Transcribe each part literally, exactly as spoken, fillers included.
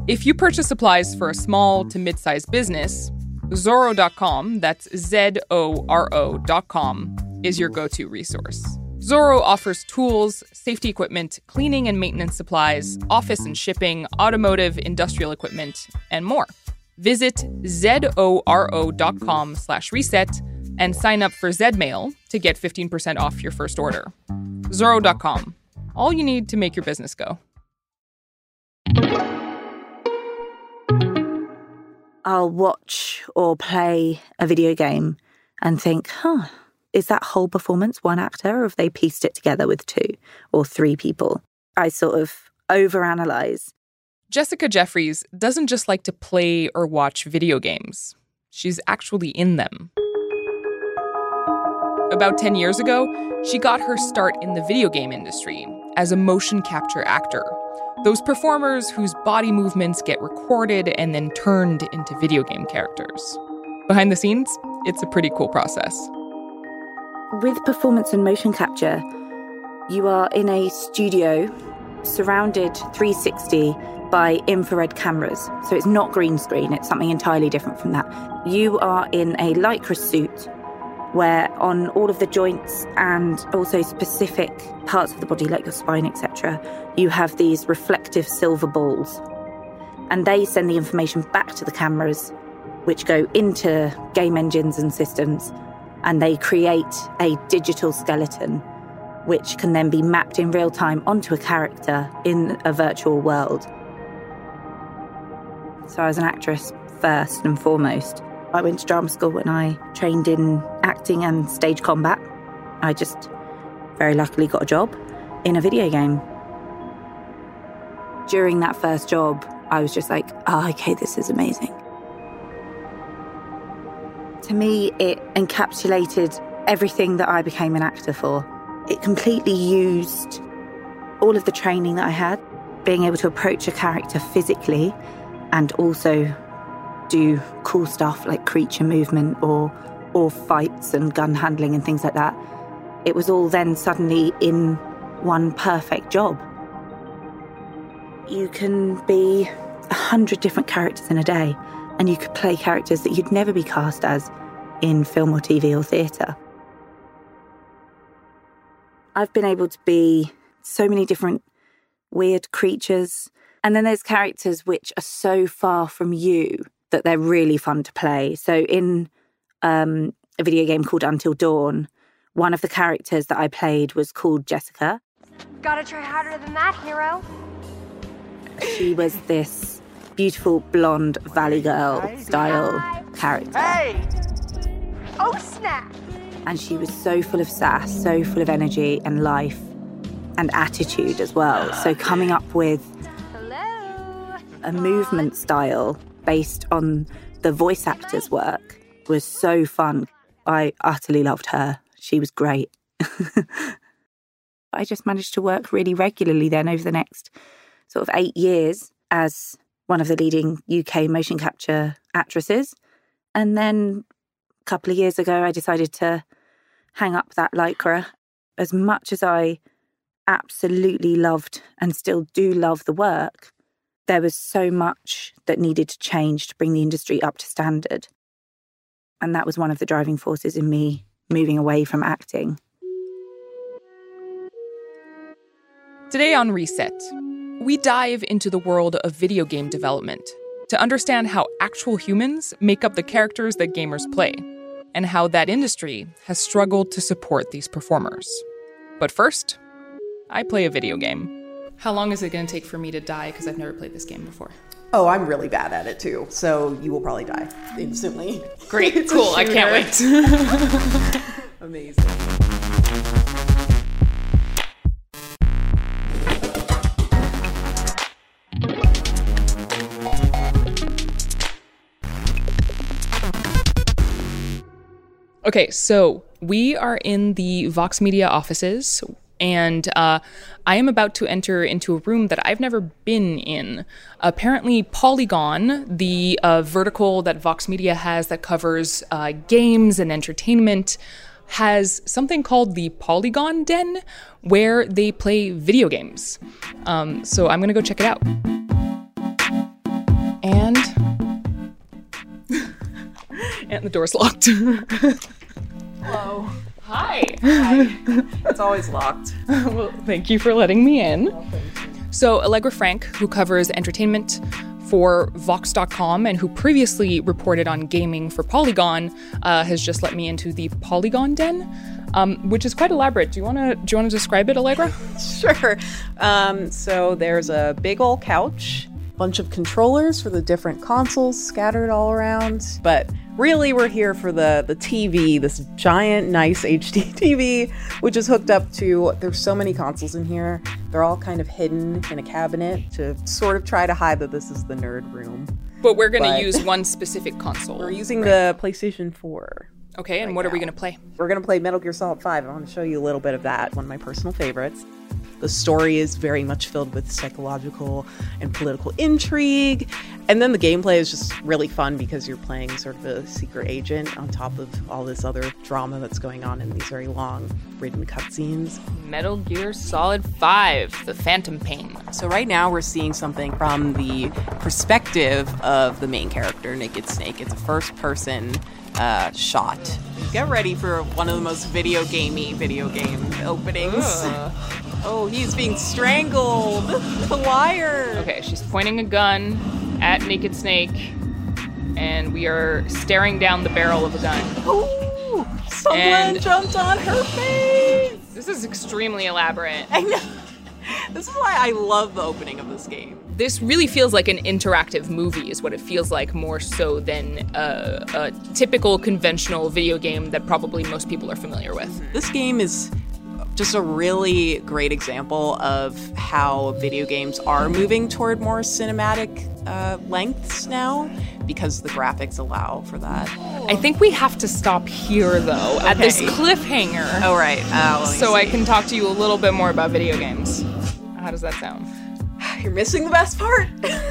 If you purchase supplies for a small to mid-sized business, Zoro dot com, that's Z O R O dot com, is your go-to resource. Zoro offers tools, safety equipment, cleaning and maintenance supplies, office and shipping, automotive, industrial equipment, and more. Visit Z-O-R-O dot com slash reset and sign up for Zmail to get fifteen percent off your first order. Zoro dot com. All you need to make your business go. I'll watch or play a video game and think, huh, is that whole performance one actor, or have they pieced it together with two or three people? I sort of overanalyze. Jessica Jeffries doesn't just like to play or watch video games. She's actually in them. About ten years ago, she got her start in the video game industry as a motion capture actor. Those performers whose body movements get recorded and then turned into video game characters. Behind the scenes, it's a pretty cool process. With performance and motion capture, you are in a studio surrounded three sixty by infrared cameras. So it's not green screen, it's something entirely different from that. You are in a Lycra suit where on all of the joints and also specific parts of the body, like your spine, et cetera, you have these reflective silver balls. And they send the information back to the cameras, which go into game engines and systems, and they create a digital skeleton, which can then be mapped in real time onto a character in a virtual world. So I was an actress first and foremost. I went to drama school and I trained in acting and stage combat. I just very luckily got a job in a video game. During that first job, I was just like, oh, okay, this is amazing. To me, it encapsulated everything that I became an actor for. It completely used all of the training that I had, being able to approach a character physically and also do cool stuff like creature movement or or fights and gun handling and things like that. It was all then suddenly in one perfect job. You can be a hundred different characters in a day, and you could play characters that you'd never be cast as in film or T V or theatre. I've been able to be so many different weird creatures, and then there's characters which are so far from you that they're really fun to play. So in um, a video game called Until Dawn, one of the characters that I played was called Jessica. Gotta try harder than that, hero. She was this beautiful blonde Valley Girl style character. Hey! Oh, snap! And she was so full of sass, so full of energy and life and attitude as well. So coming up with Hello. a movement style based on the voice actor's work was so fun. I utterly loved her. She was great. I just managed to work really regularly then over the next sort of eight years as one of the leading U K motion capture actresses. And then a couple of years ago, I decided to hang up that Lycra. As much as I absolutely loved and still do love the work, there was so much that needed to change to bring the industry up to standard. And that was one of the driving forces in me moving away from acting. Today on Reset, we dive into the world of video game development to understand how actual humans make up the characters that gamers play, and how that industry has struggled to support these performers. But first, I play a video game. How long is it going to take for me to die? Because I've never played this game before. Oh, I'm really bad at it too, so you will probably die instantly. Great, cool, I can't wait. Amazing. Okay, so we are in the Vox Media offices, and uh, I am about to enter into a room that I've never been in. Apparently, Polygon, the uh, vertical that Vox Media has that covers uh, games and entertainment, has something called the Polygon Den, where they play video games. Um, so I'm going to go check it out. And... and the door's locked. Hello. Hi. Hi. It's always locked. Well, thank you for letting me in. So Allegra Frank, who covers entertainment for Vox dot com and who previously reported on gaming for Polygon, uh, has just let me into the Polygon Den, um, which is quite elaborate. Do you want to do you want to describe it, Allegra? Sure. Um, so there's a big old couch, bunch of controllers for the different consoles scattered all around. But really, we're here for the, the T V, this giant, nice H D T V, which is hooked up to, there's so many consoles in here. They're all kind of hidden in a cabinet to sort of try to hide that this is the nerd room. But we're going to But- use one specific console. We're using the PlayStation four. Okay, and right what are we now. going to play? We're going to play Metal Gear Solid five. I want to show you a little bit of that, one of my personal favorites. The story is very much filled with psychological and political intrigue. And then the gameplay is just really fun because you're playing sort of a secret agent on top of all this other drama that's going on in these very long written cutscenes. Metal Gear Solid five, The Phantom Pain. So right now we're seeing something from the perspective of the main character, Naked Snake. It's a first-person uh, shot. Get ready for one of the most video gamey video game openings. Ugh. Oh, he's being strangled with a wire. Okay, she's pointing a gun at Naked Snake, and we are staring down the barrel of a gun. Ooh, someone And- jumped on her face. This is extremely elaborate. I know. This is why I love the opening of this game. This really feels like an interactive movie, is what it feels like, more so than a, a typical conventional video game that probably most people are familiar with. This game is just a really great example of how video games are moving toward more cinematic uh, lengths now because the graphics allow for that. I think we have to stop here, though, at this Okay. cliffhanger, Oh, right. Uh, let me so I see. can talk to you a little bit more about video games. How does that sound? You're missing the best part.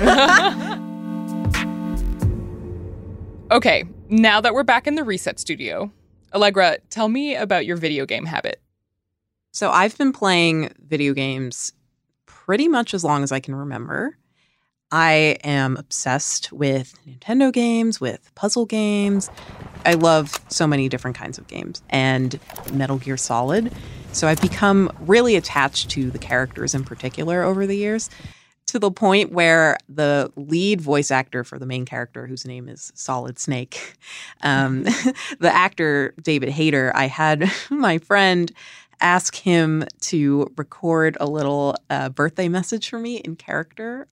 Okay, now that we're back in the Reset Studio, Allegra, tell me about your video game habit. So I've been playing video games pretty much as long as I can remember. I am obsessed with Nintendo games, with puzzle games. I love so many different kinds of games and Metal Gear Solid. So I've become really attached to the characters in particular over the years, to the point where the lead voice actor for the main character, whose name is Solid Snake, um, the actor David Hayter, I had my friend ask him to record a little uh, birthday message for me in character.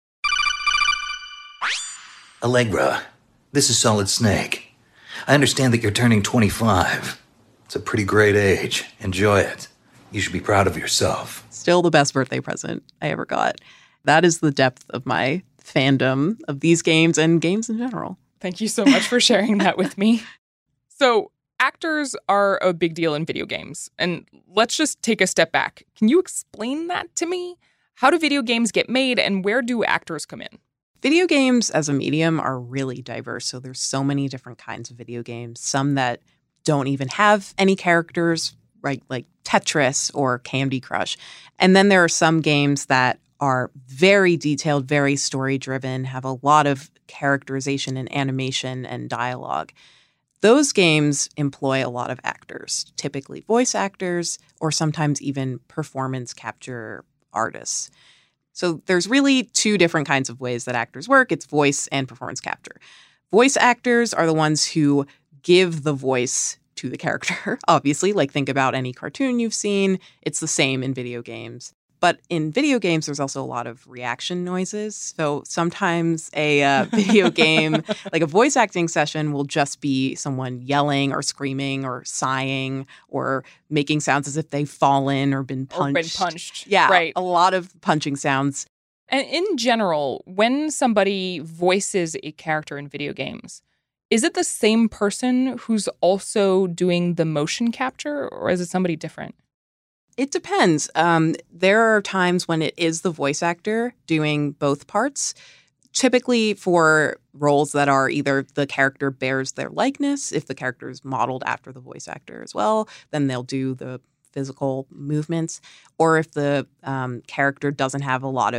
Allegra, this is Solid Snake. I understand that you're turning twenty-five. It's a pretty great age. Enjoy it. You should be proud of yourself. Still the best birthday present I ever got. That is the depth of my fandom of these games and games in general. Thank you so much for sharing that with me. So, actors are a big deal in video games. And let's just take a step back. Can you explain that to me? How do video games get made, and where do actors come in? Video games as a medium are really diverse. So there's so many different kinds of video games. Some that don't even have any characters, right? Like Tetris or Candy Crush. And then there are some games that are very detailed, very story-driven, have a lot of characterization and animation and dialogue. Those games employ a lot of actors, typically voice actors, or sometimes even performance capture artists. So there's really two different kinds of ways that actors work. It's voice and performance capture. Voice actors are the ones who give the voice to the character, obviously. Like, think about any cartoon you've seen. It's the same in video games. But in video games, there's also a lot of reaction noises. So sometimes a uh, video game, like a voice acting session, will just be someone yelling or screaming or sighing or making sounds as if they've fallen or been punched. Or been punched. Yeah, Right. a lot of punching sounds. And in general, when somebody voices a character in video games, is it the same person who's also doing the motion capture, or is it somebody different? It depends. Um, there are times when it is the voice actor doing both parts. Typically for roles that are either the character bears their likeness, if the character is modeled after the voice actor as well, then they'll do the physical movements. Or if the um, character doesn't have a lot of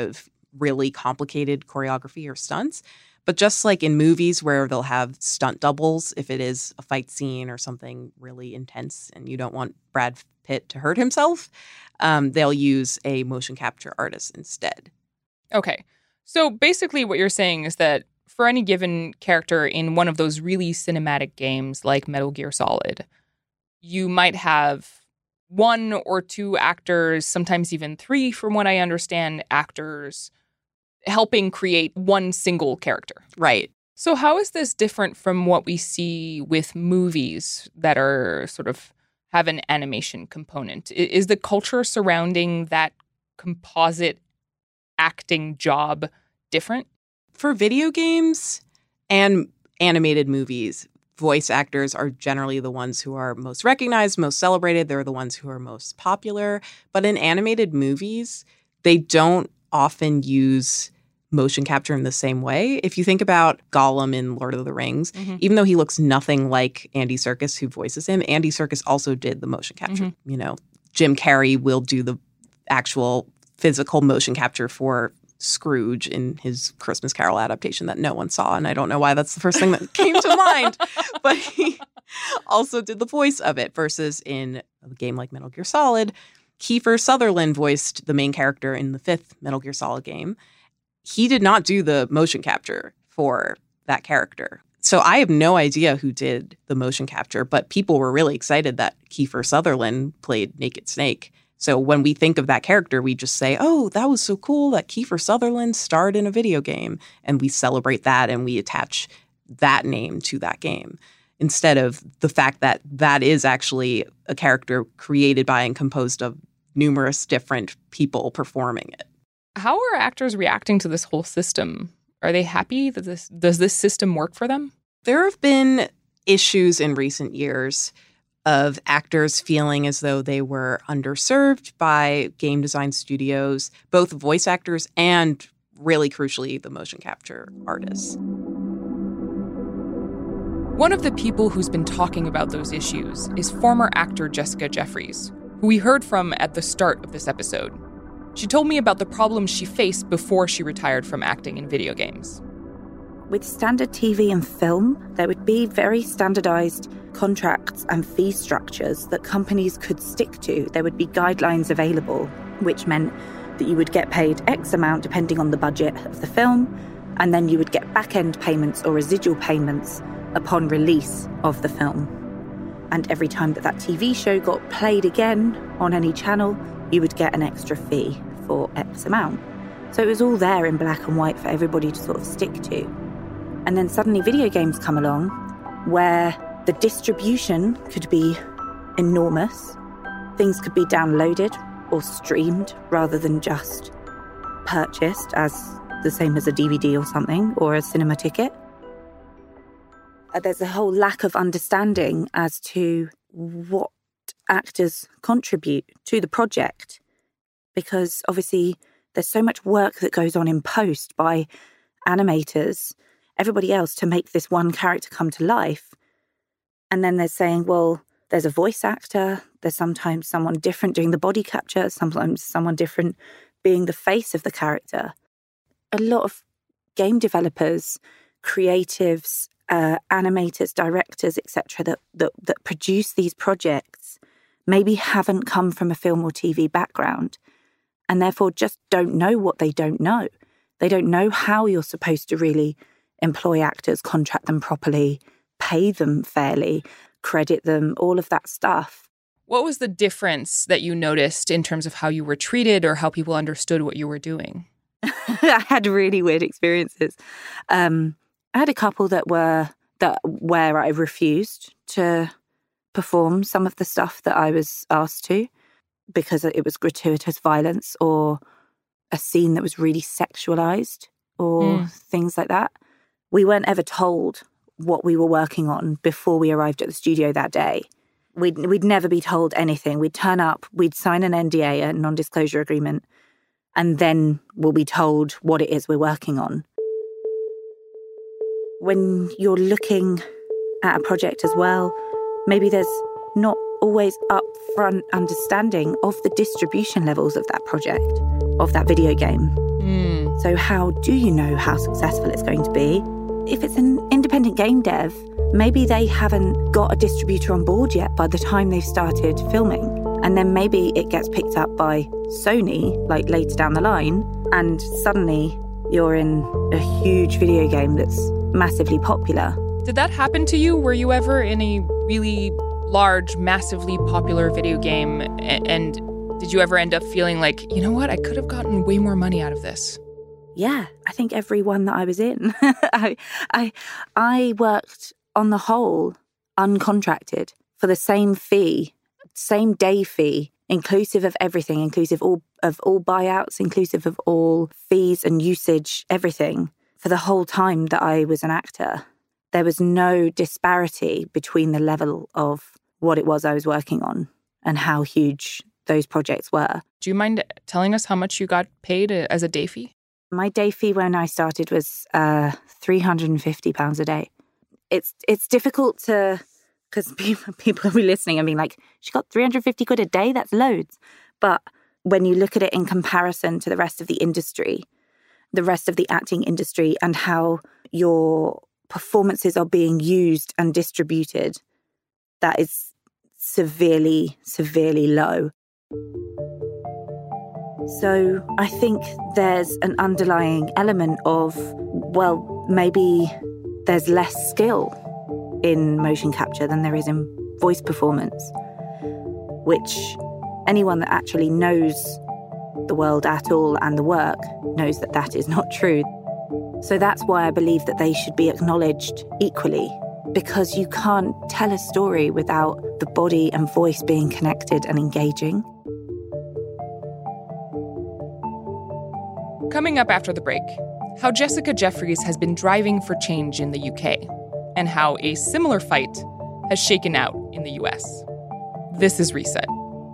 really complicated choreography or stunts. But just like in movies where they'll have stunt doubles, if it is a fight scene or something really intense and you don't want Brad Pitt to hurt himself, um, they'll use a motion capture artist instead. Okay. So basically what you're saying is that for any given character in one of those really cinematic games like Metal Gear Solid, you might have one or two actors, sometimes even three, from what I understand, actors helping create one single character. Right. So how is this different from what we see with movies that are sort of have an animation component? Is the culture surrounding that composite acting job different? For video games and animated movies, voice actors are generally the ones who are most recognized, most celebrated. They're the ones who are most popular. But in animated movies, they don't often use motion capture in the same way. If you think about Gollum in Lord of the Rings, mm-hmm. even though he looks nothing like Andy Serkis, who voices him, Andy Serkis also did the motion capture. Mm-hmm. You know, Jim Carrey will do the actual physical motion capture for Scrooge in his Christmas Carol adaptation that no one saw. And I don't know why that's the first thing that came to mind. But he also did the voice of it versus in a game like Metal Gear Solid, Kiefer Sutherland voiced the main character in the fifth Metal Gear Solid game. He did not do the motion capture for that character. So I have no idea who did the motion capture, but people were really excited that Kiefer Sutherland played Naked Snake. So when we think of that character, we just say, oh, that was so cool that Kiefer Sutherland starred in a video game. And we celebrate that and we attach that name to that game instead of the fact that that is actually a character created by and composed of numerous different people performing it. How are actors reacting to this whole system? Are they happy that this does this system work for them? There have been issues in recent years of actors feeling as though they were underserved by game design studios, both voice actors and, really crucially, the motion capture artists. One of the people who's been talking about those issues is former actor Jessica Jeffries, who we heard from at the start of this episode. She told me about the problems she faced before she retired from acting in video games. With standard T V and film, there would be very standardized contracts and fee structures that companies could stick to. There would be guidelines available, which meant that you would get paid X amount depending on the budget of the film, and then you would get back-end payments or residual payments upon release of the film. And every time that that T V show got played again on any channel, you would get an extra fee for X amount. So it was all there in black and white for everybody to sort of stick to. And then suddenly video games come along where the distribution could be enormous. Things could be downloaded or streamed rather than just purchased as the same as a D V D or something, or a cinema ticket. There's a whole lack of understanding as to what actors contribute to the project, because obviously there's so much work that goes on in post by animators, everybody else, to make this one character come to life. And then they're saying, well, there's a voice actor, there's sometimes someone different doing the body capture, sometimes someone different being the face of the character. A lot of game developers, creatives, uh, animators, directors, et cetera, that, that that produce these projects maybe haven't come from a film or T V background, and therefore just don't know what they don't know. They don't know how you're supposed to really employ actors, contract them properly, pay them fairly, credit them, all of that stuff. What was the difference that you noticed in terms of how you were treated or how people understood what you were doing? I had really weird experiences. Um, I had a couple that were that where I refused to perform some of the stuff that I was asked to because it was gratuitous violence or a scene that was really sexualized or mm. things like that. We weren't ever told what we were working on before we arrived at the studio that day. We'd, we'd never be told anything. We'd turn up, we'd sign an N D A, a non-disclosure agreement, and then we'll be told what it is we're working on. When you're looking at a project as well, maybe there's not always upfront understanding of the distribution levels of that project, of that video game. Mm. So how do you know how successful it's going to be? If it's an independent game dev, maybe they haven't got a distributor on board yet by the time they've started filming. And then maybe it gets picked up by Sony, like later down the line, and suddenly you're in a huge video game that's massively popular. Did that happen to you? Were you ever in a really large, massively popular video game? And did you ever end up feeling like, you know what, I could have gotten way more money out of this? Yeah, I think every one that I was in. I, I, I worked on the whole uncontracted for the same fee, same day fee, inclusive of everything, inclusive all, of all buyouts, inclusive of all fees and usage, everything, for the whole time that I was an actor. There was no disparity between the level of what it was I was working on and how huge those projects were. Do you mind telling us how much you got paid as a day fee? My day fee when I started was uh, three hundred fifty pounds a day. It's it's difficult to, because people, people will be listening and being like, she got three hundred fifty quid a day? That's loads. But when you look at it in comparison to the rest of the industry, the rest of the acting industry and how your performances are being used and distributed, that is severely, severely low. So I think there's an underlying element of, well, maybe there's less skill in motion capture than there is in voice performance, which anyone that actually knows the world at all and the work knows that that is not true. So that's why I believe that they should be acknowledged equally, because you can't tell a story without the body and voice being connected and engaging. Coming up after the break, how Jessica Jeffries has been driving for change in the U K, and how a similar fight has shaken out in the U S. This is Reset.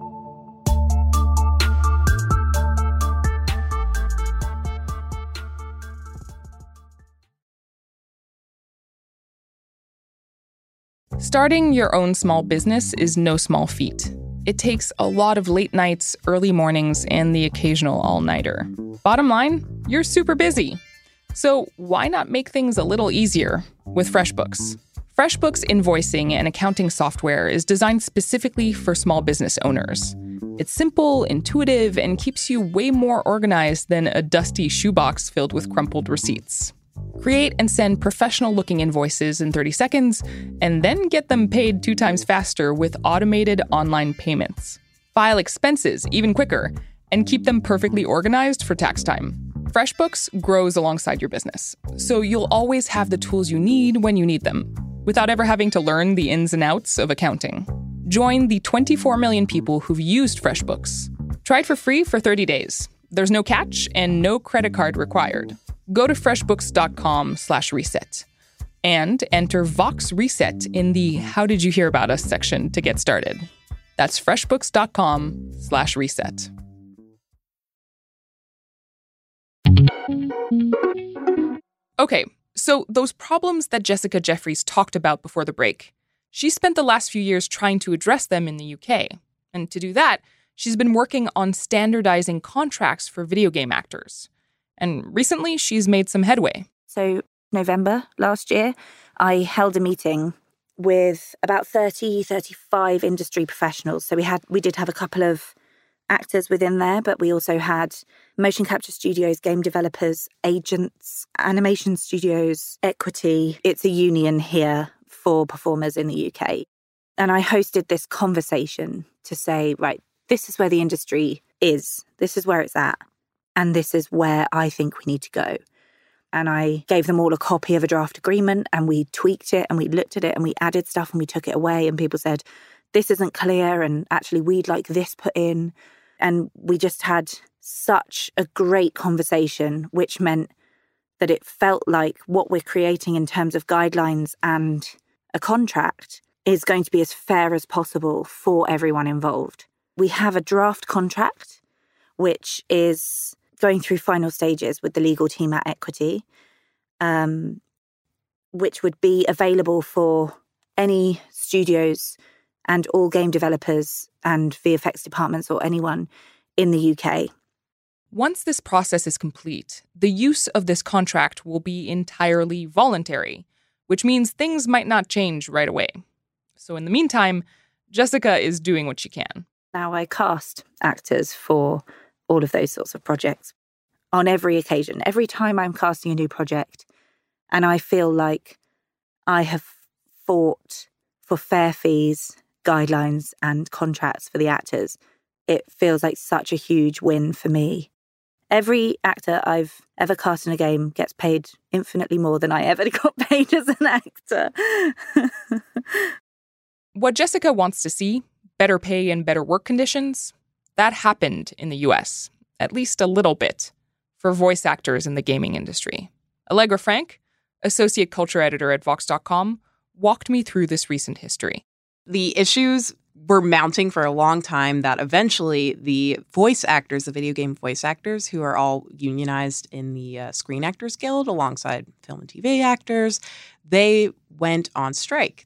Starting your own small business is no small feat. It takes a lot of late nights, early mornings, and the occasional all-nighter. Bottom line, you're super busy. So why not make things a little easier with FreshBooks? FreshBooks invoicing and accounting software is designed specifically for small business owners. It's simple, intuitive, and keeps you way more organized than a dusty shoebox filled with crumpled receipts. Create and send professional-looking invoices in thirty seconds, and then get them paid two times faster with automated online payments. File expenses even quicker, and keep them perfectly organized for tax time. FreshBooks grows alongside your business, so you'll always have the tools you need when you need them, without ever having to learn the ins and outs of accounting. Join the twenty-four million people who've used FreshBooks. Try it for free for thirty days. There's no catch and no credit card required. Go to freshbooks.com slash reset and enter Vox Reset in the How Did You Hear About Us section to get started. That's freshbooks.com slash reset. Okay, so those problems that Jessica Jeffries talked about before the break, she spent the last few years trying to address them in the U K. And to do that, she's been working on standardizing contracts for video game actors. And recently, she's made some headway. So November last year, I held a meeting with about thirty, thirty-five industry professionals. So we had we did have a couple of actors within there, but we also had motion capture studios, game developers, agents, animation studios, equity. It's a union here for performers in the U K. And I hosted this conversation to say, right, this is where the industry is. This is where it's at. And this is where I think we need to go. And I gave them all a copy of a draft agreement, and we tweaked it and we looked at it and we added stuff and we took it away. And people said, this isn't clear. And actually, we'd like this put in. And we just had such a great conversation, which meant that it felt like what we're creating in terms of guidelines and a contract is going to be as fair as possible for everyone involved. We have a draft contract, which is going through final stages with the legal team at Equity, um, which would be available for any studios and all game developers and V F X departments or anyone in the U K. Once this process is complete, the use of this contract will be entirely voluntary, which means things might not change right away. So in the meantime, Jessica is doing what she can. Now I cast actors for all of those sorts of projects on every occasion. Every time I'm casting a new project and I feel like I have fought for fair fees, guidelines and contracts for the actors, it feels like such a huge win for me. Every actor I've ever cast in a game gets paid infinitely more than I ever got paid as an actor. What Jessica wants to see, better pay and better work conditions, that happened in the U S, at least a little bit, for voice actors in the gaming industry. Allegra Frank, associate culture editor at Vox dot com, walked me through this recent history. The issues were mounting for a long time that eventually the voice actors, the video game voice actors, who are all unionized in the uh, Screen Actors Guild alongside film and T V actors, they went on strike.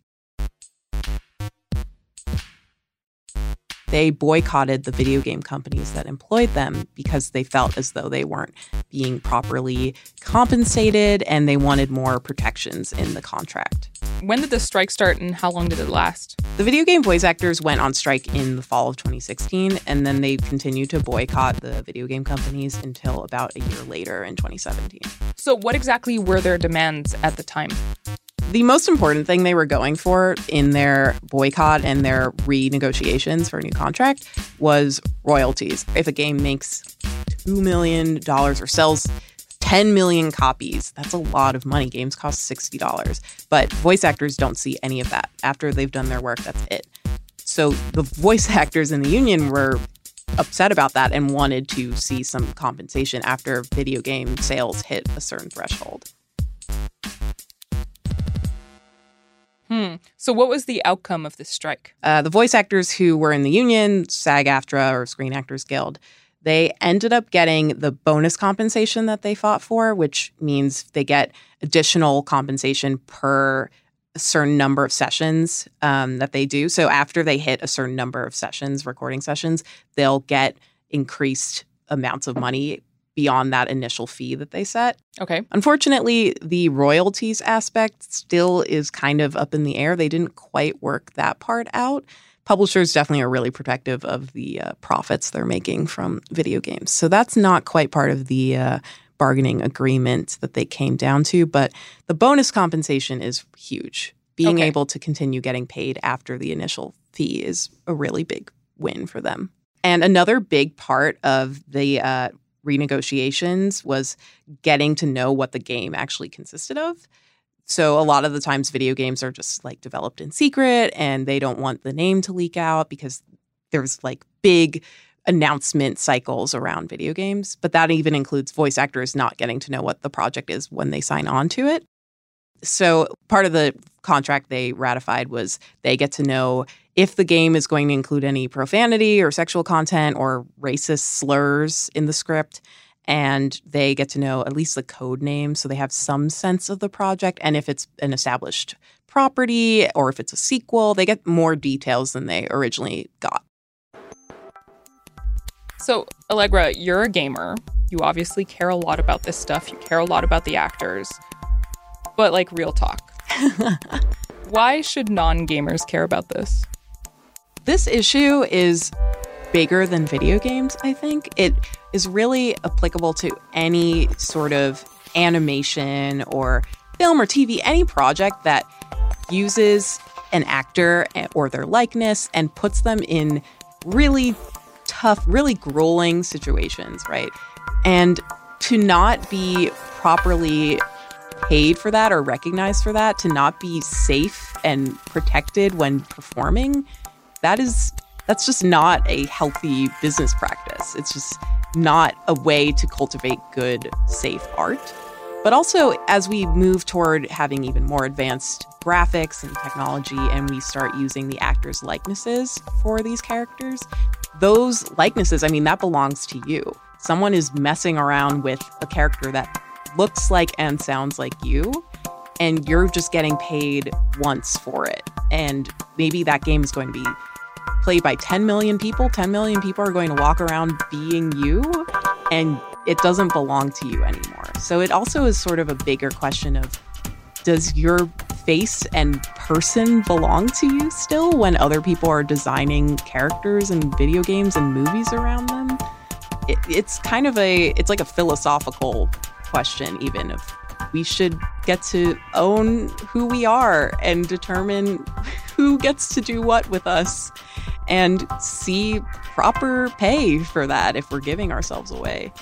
They boycotted the video game companies that employed them because they felt as though they weren't being properly compensated and they wanted more protections in the contract. When did the strike start and how long did it last? The video game voice actors went on strike in the fall of twenty sixteen, and then they continued to boycott the video game companies until about a year later in twenty seventeen. So what exactly were their demands at the time? The most important thing they were going for in their boycott and their renegotiations for a new contract was royalties. If a game makes two million dollars or sells ten million copies, that's a lot of money. Games cost sixty dollars. But voice actors don't see any of that. After they've done their work, that's it. So the voice actors in the union were upset about that and wanted to see some compensation after video game sales hit a certain threshold. Hmm. So what was the outcome of this strike? Uh, the voice actors who were in the union, SAG-AFTRA or Screen Actors Guild, they ended up getting the bonus compensation that they fought for, which means they get additional compensation per a certain number of sessions um, that they do. So after they hit a certain number of sessions, recording sessions, they'll get increased amounts of money beyond that initial fee that they set. Okay. Unfortunately, the royalties aspect still is kind of up in the air. They didn't quite work that part out. Publishers definitely are really protective of the uh, profits they're making from video games. So that's not quite part of the uh, bargaining agreement that they came down to. But the bonus compensation is huge. Being Okay. able to continue getting paid after the initial fee is a really big win for them. And another big part of the uh, renegotiations was getting to know what the game actually consisted of. So a lot of the times video games are just like developed in secret and they don't want the name to leak out because there's like big announcement cycles around video games. But that even includes voice actors not getting to know what the project is when they sign on to it. So part of the contract they ratified was they get to know if the game is going to include any profanity or sexual content or racist slurs in the script. And they get to know at least the code name so they have some sense of the project. And if it's an established property or if it's a sequel, they get more details than they originally got. So, Allegra, you're a gamer. You obviously care a lot about this stuff. You care a lot about the actors. But, like, real talk. Why should non-gamers care about this? This issue is bigger than video games, I think. It is really applicable to any sort of animation or film or T V, any project that uses an actor or their likeness and puts them in really tough, really grueling situations, right? And to not be properly paid for that or recognized for that, to not be safe and protected when performing, that is that's just not a healthy business practice. It's just not a way to cultivate good, safe art. But also, as we move toward having even more advanced graphics and technology, and we start using the actors' likenesses for these characters, those likenesses, I mean, that belongs to you. Someone is messing around with a character that looks like and sounds like you, and you're just getting paid once for it. And maybe that game is going to be played by ten million people. ten million people are going to walk around being you. and it doesn't belong to you anymore. So it also is sort of a bigger question of, does your face and person belong to you still when other people are designing characters and video games and movies around them? It, it's kind of a, it's like a philosophical question even of, we should get to own who we are and determine who gets to do what with us and see proper pay for that if we're giving ourselves away.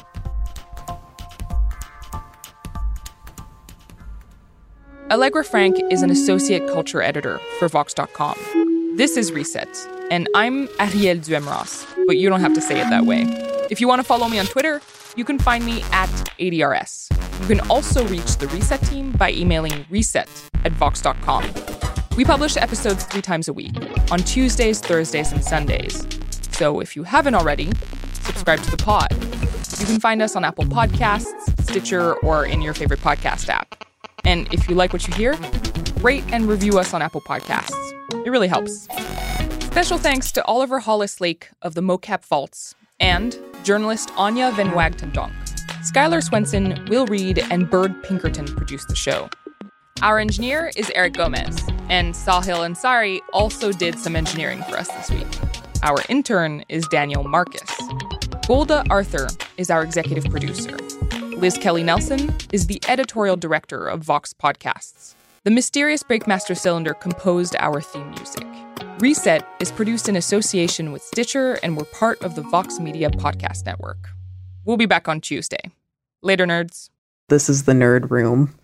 Allegra Frank is an associate culture editor for Vox dot com. This is Reset, and I'm Ariel Duhemras, but you don't have to say it that way. If you want to follow me on Twitter, you can find me at A D R S. You can also reach the Reset team by emailing reset at vox dot com. We publish episodes three times a week, on Tuesdays, Thursdays, and Sundays. So if you haven't already, subscribe to the pod. You can find us on Apple Podcasts, Stitcher, or in your favorite podcast app. And if you like what you hear, rate and review us on Apple Podcasts. It really helps. Special thanks to Oliver Hollis-Lake of the Mocap Vaults and journalist Anya Van Wagtendonk. Skylar Swenson, Will Reed, and Bird Pinkerton produced the show. Our engineer is Eric Gomez, and Sahil Ansari also did some engineering for us this week. Our intern is Daniel Marcus. Golda Arthur is our executive producer. Liz Kelly Nelson is the editorial director of Vox Podcasts. The mysterious Breakmaster Cylinder composed our theme music. Reset is produced in association with Stitcher, and we're part of the Vox Media Podcast Network. We'll be back on Tuesday. Later, nerds. This is the Nerd Room.